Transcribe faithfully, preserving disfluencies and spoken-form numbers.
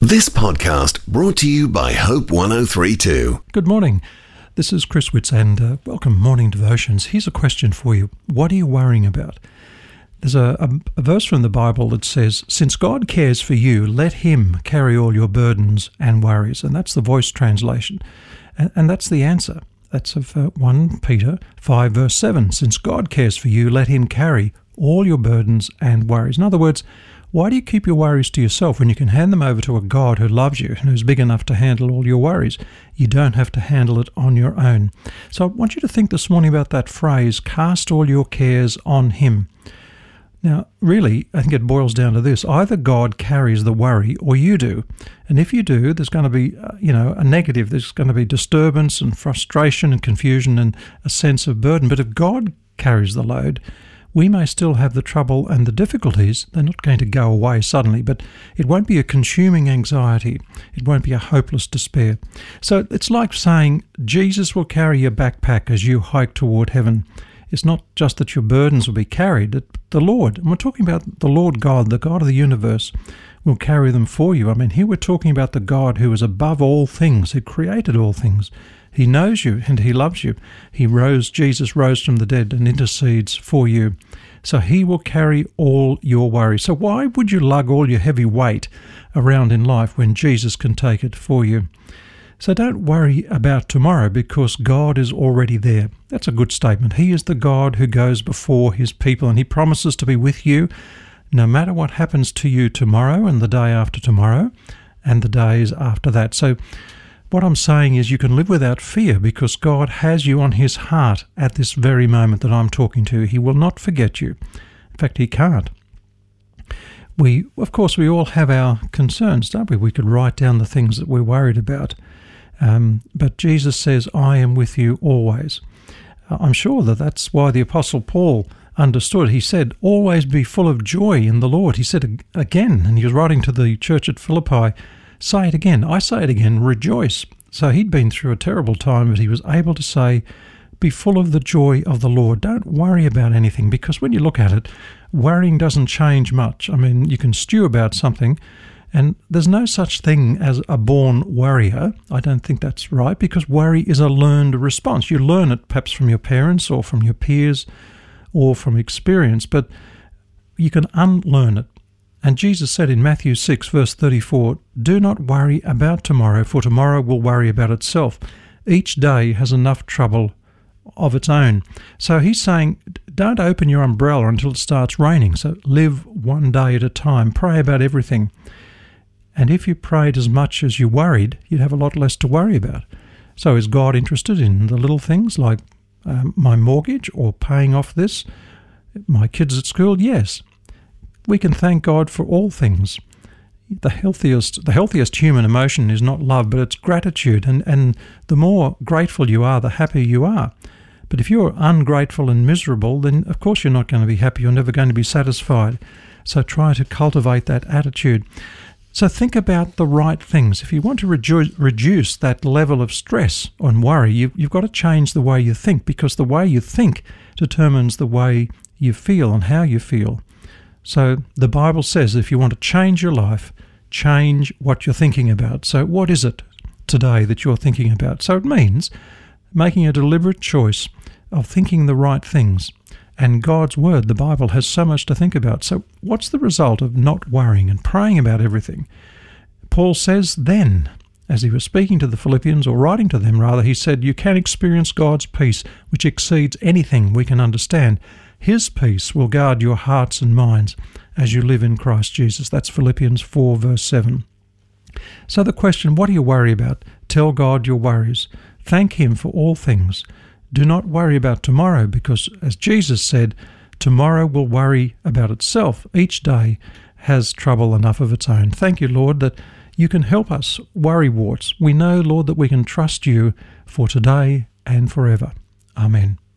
This podcast brought to you by Hope one oh three point two. Good morning. This is Chris Witts and uh, welcome Morning Devotions. Here's a question for you. What are you worrying about? There's a, a, a verse from the Bible that says, "Since God cares for you, let him carry all your burdens and worries." And that's the Voice translation. And, and that's the answer. That's of uh, First Peter five verse seven. "Since God cares for you, let him carry all your burdens and worries." In other words, why do you keep your worries to yourself when you can hand them over to a God who loves you and who's big enough to handle all your worries? You don't have to handle it on your own. So I want you to think this morning about that phrase, cast all your cares on him. Now, really, I think it boils down to this. Either God carries the worry or you do. And if you do, there's going to be, uh, you know, a negative. There's going to be disturbance and frustration and confusion and a sense of burden. But if God carries the load, we may still have the trouble and the difficulties. They're not going to go away suddenly, but it won't be a consuming anxiety. It won't be a hopeless despair. So it's like saying Jesus will carry your backpack as you hike toward heaven. It's not just that your burdens will be carried, that the Lord, and we're talking about the Lord God, the God of the universe, will carry them for you. I mean, here we're talking about the God who is above all things, who created all things. He knows you and he loves you. He rose, Jesus rose from the dead and intercedes for you. So he will carry all your worries. So why would you lug all your heavy weight around in life when Jesus can take it for you? So don't worry about tomorrow because God is already there. That's a good statement. He is the God who goes before his people and he promises to be with you no matter what happens to you tomorrow and the day after tomorrow and the days after that. So what I'm saying is you can live without fear because God has you on his heart at this very moment that I'm talking to. He will not forget you. In fact, he can't. We, of course, we all have our concerns, don't we? We could write down the things that we're worried about. Um, but Jesus says, "I am with you always." I'm sure that that's why the Apostle Paul understood. He said, "Always be full of joy in the Lord." He said again, and he was writing to the church at Philippi, "Say it again, I say it again, rejoice." So he'd been through a terrible time, but he was able to say, be full of the joy of the Lord. Don't worry about anything, because when you look at it, worrying doesn't change much. I mean, you can stew about something, and there's no such thing as a born worrier. I don't think that's right, because worry is a learned response. You learn it perhaps from your parents or from your peers or from experience, but you can unlearn it. And Jesus said in Matthew six, verse thirty-four, "Do not worry about tomorrow, for tomorrow will worry about itself. Each day has enough trouble of its own." So he's saying, don't open your umbrella until it starts raining. So live one day at a time. Pray about everything. And if you prayed as much as you worried, you'd have a lot less to worry about. So is God interested in the little things like um, my mortgage or paying off this, my kids at school? Yes. We can thank God for all things. The healthiest the healthiest human emotion is not love, but it's gratitude. And, and the more grateful you are, the happier you are. But if you're ungrateful and miserable, then of course you're not going to be happy. You're never going to be satisfied. So try to cultivate that attitude. So think about the right things. If you want to reju- reduce that level of stress and worry, you, you've got to change the way you think, because the way you think determines the way you feel and how you feel. So the Bible says if you want to change your life, change what you're thinking about. So what is it today that you're thinking about? So it means making a deliberate choice of thinking the right things. And God's Word, the Bible, has so much to think about. So what's the result of not worrying and praying about everything? Paul says then, as he was speaking to the Philippians, or writing to them rather, he said, you can experience God's peace, which exceeds anything we can understand. His peace will guard your hearts and minds as you live in Christ Jesus. That's Philippians four, verse seven. So the question, what do you worry about? Tell God your worries. Thank him for all things. Do not worry about tomorrow, because as Jesus said, tomorrow will worry about itself. Each day has trouble enough of its own. Thank you, Lord, that you can help us worry warts. We know, Lord, that we can trust you for today and forever. Amen.